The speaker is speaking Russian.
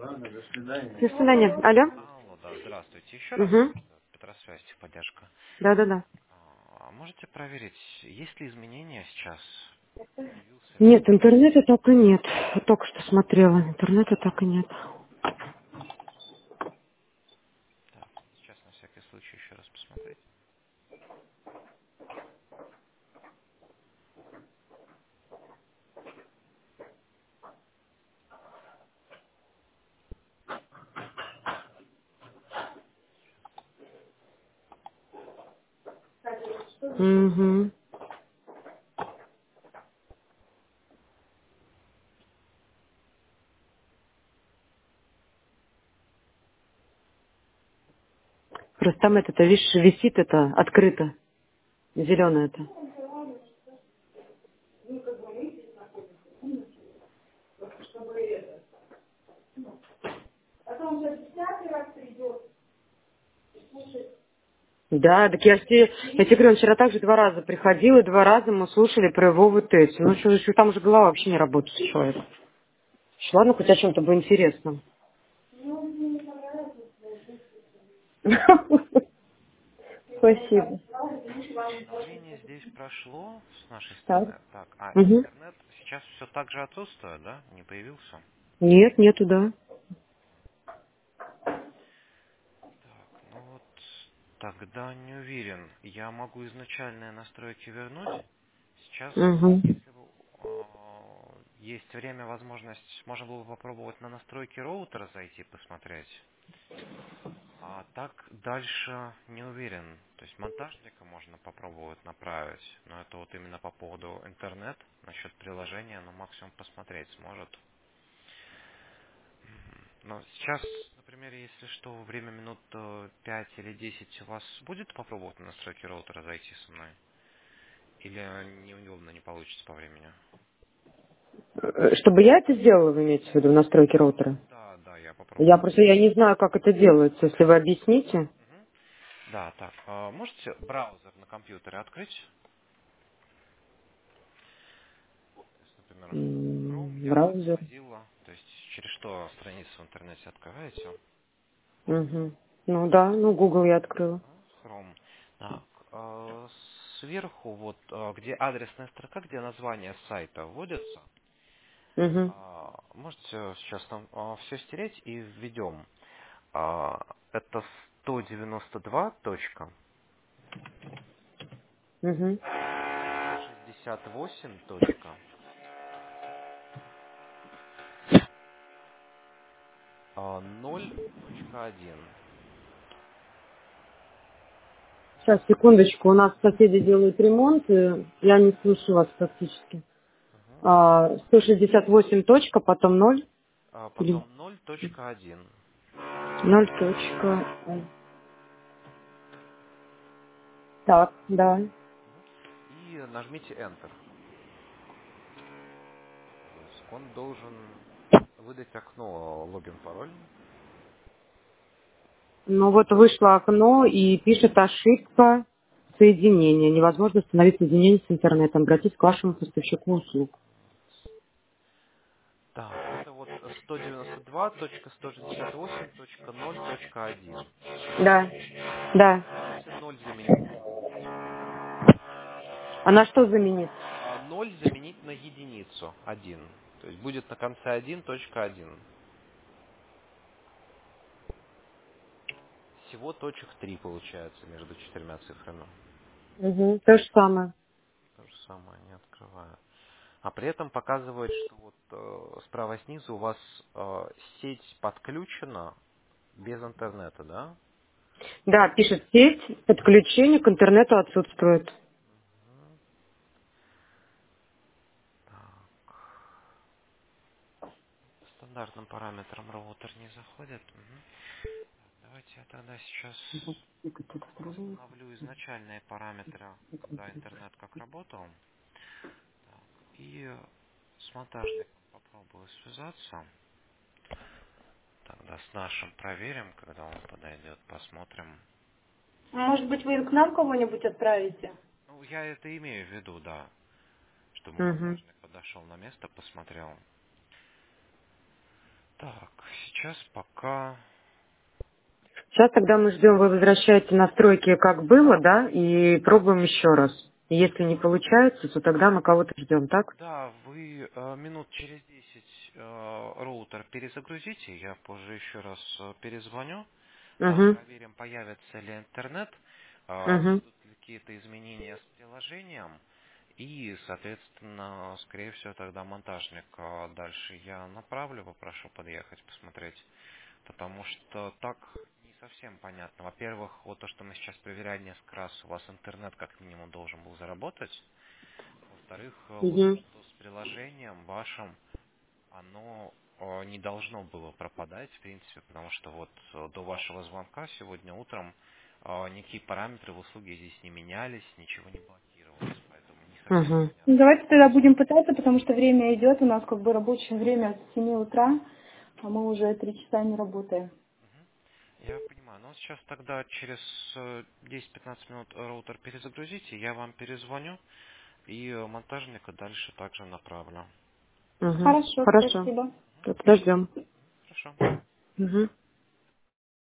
До свидания. Алло? Алло, да, здравствуйте. Еще раз Угу. Петросвязь, техподдержка. Да-да-да. Можете проверить, есть ли изменения сейчас? Появился ли? Нет, интернета так и нет. Я только что смотрела. Интернета так и нет. Так, сейчас на всякий случай еще раз посмотреть. Угу. Просто там это, видишь, висит это, открыто. Зеленое это. Да, так я тебе говорю, он вчера также 2 раза приходил, и 2 раза мы слушали про его вот эти. Ну, что, там уже голова вообще не работает у человека. Ладно, хоть о чем-то было интересном. Спасибо. Обновление здесь прошло с нашей Так. стороны. Так, Угу. интернет сейчас все так же отсутствует, да? Не появился? Нет, нету, да. Так, ну вот тогда не уверен. Я могу изначальные настройки вернуть. Сейчас, Угу. если есть время, возможность, можно было бы попробовать на настройки роутера зайти, посмотреть. А так дальше не уверен. То есть монтажника можно попробовать направить, но это вот именно по поводу интернет, насчет приложения, но максимум посмотреть сможет. Но сейчас, например, если что, время минут 5 или 10 у вас будет попробовать на настройки роутера зайти со мной? Или неудобно, не получится по времени? Чтобы я это сделала, вы имеете в виду, настройки роутера? Да, да, я Я попробую. просто я не знаю, как это делается. Если вы объясните. Мгм. Да, так, можете браузер на компьютере открыть? То есть, например, Chrome, Яндекс, Браузер. Mozilla, то есть через что страницу в интернете открываете? Угу. Ну да, ну Google я открыла. Chrome. Так, сверху, вот где адресная строка, где название сайта вводится, Угу. можете сейчас там все стереть и введем. Это 192 точка Угу. 168 точка 0.1. Сейчас, секундочку. У нас соседи делают ремонт. И я не слышу вас практически. 168 точка, потом 0 или Потом 0.1. 0 точка. Так, да. И нажмите Enter. То есть он должен выдать окно логин-пароль. Ну вот вышло окно и пишет ошибка соединения. Невозможно установить соединение с интернетом. Обратитесь к вашему поставщику услуг. Так, это вот 192.168.0.1. Да, да. Можете 0 заменить на единицу. А на что заменить? 0 заменить на единицу. 1. То есть будет на конце 1.1. Всего точек 3 получается между четырьмя цифрами. Угу. То же самое. То же самое не открываю. А при этом показывает, что вот справа снизу у вас сеть подключена без интернета, да? Да, пишет сеть, подключение к интернету отсутствует. Так. Стандартным параметром роутер не заходит. Мгм. Давайте я тогда сейчас восстановлю изначальные параметры, когда интернет как работал. Так. И с монтажником попробую связаться. Тогда с нашим проверим, когда он подойдет, посмотрим. Может быть, вы к нам кого-нибудь отправите? Ну, я это имею в виду, да. Чтобы Угу. монтажник подошел на место, посмотрел. Так, сейчас сейчас пока... Сейчас тогда мы ждем, вы возвращаете настройки, как было, да, и пробуем еще раз. И если не получается, то тогда мы кого-то ждем, так? Да, вы минут через 10 роутер перезагрузите, я позже еще раз перезвоню, Угу. проверим, появится ли интернет, Угу. будут ли какие-то изменения с приложением, и, соответственно, скорее всего, тогда монтажник дальше я направлю, попрошу подъехать, посмотреть, потому что так не совсем понятно. Во-первых, вот то, что мы сейчас проверяли несколько раз, у вас интернет как минимум должен был заработать. Во-вторых, вот Угу. что с приложением вашим, оно не должно было пропадать, в принципе, потому что вот до вашего звонка сегодня утром никакие параметры в услуге здесь не менялись, ничего не блокировалось, поэтому не совсем Угу. Ну, понятно. давайте тогда будем пытаться, потому что время идет, у нас как бы рабочее время с 7 утра, а мы уже 3 часа не работаем. Мгм. Я понимаю. Ну, сейчас тогда через 10-15 минут роутер перезагрузите, я вам перезвоню и монтажника дальше также направлю. Угу. Хорошо, Хорошо. спасибо. Тогда ждем. Хорошо. Угу.